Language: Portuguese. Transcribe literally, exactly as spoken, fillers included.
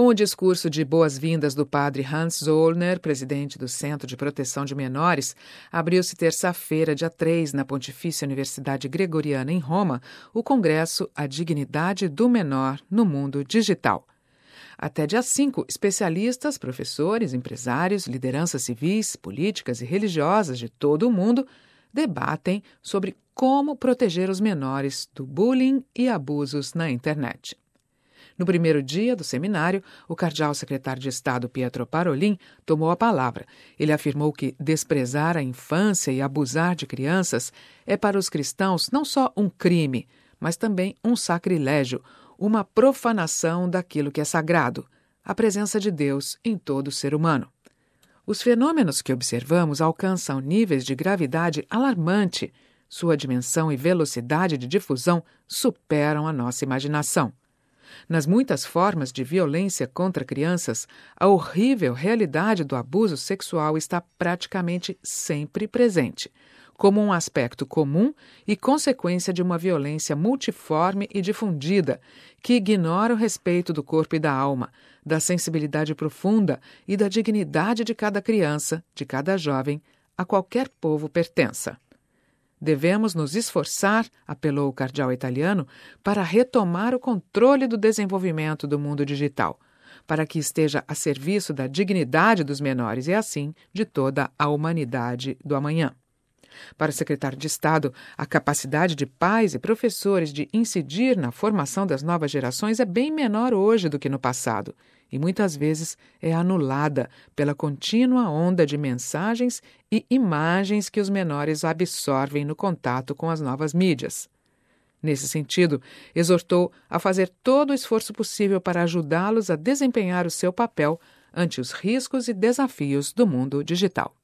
o discurso de boas-vindas do padre Hans Zollner, presidente do Centro de Proteção de Menores, abriu-se terça-feira, dia três, na Pontifícia Universidade Gregoriana, em Roma, o congresso A Dignidade do Menor no Mundo Digital. Até dia cinco, especialistas, professores, empresários, lideranças civis, políticas e religiosas de todo o mundo debatem sobre como proteger os menores do bullying e abusos na internet. No primeiro dia do seminário, o cardeal secretário de Estado Pietro Parolin tomou a palavra. Ele afirmou que desprezar a infância e abusar de crianças é para os cristãos não só um crime, mas também um sacrilégio, uma profanação daquilo que é sagrado, a presença de Deus em todo ser humano. Os fenômenos que observamos alcançam níveis de gravidade alarmante. Sua dimensão e velocidade de difusão superam a nossa imaginação. Nas muitas formas de violência contra crianças, a horrível realidade do abuso sexual está praticamente sempre presente, como um aspecto comum e consequência de uma violência multiforme e difundida, que ignora o respeito do corpo e da alma, da sensibilidade profunda e da dignidade de cada criança, de cada jovem, a qualquer povo pertença. Devemos nos esforçar, apelou o cardeal italiano, para retomar o controle do desenvolvimento do mundo digital, para que esteja a serviço da dignidade dos menores e, assim, de toda a humanidade do amanhã. Para o secretário de Estado, a capacidade de pais e professores de incidir na formação das novas gerações é bem menor hoje do que no passado e muitas vezes é anulada pela contínua onda de mensagens e imagens que os menores absorvem no contato com as novas mídias. Nesse sentido, exortou a fazer todo o esforço possível para ajudá-los a desempenhar o seu papel ante os riscos e desafios do mundo digital.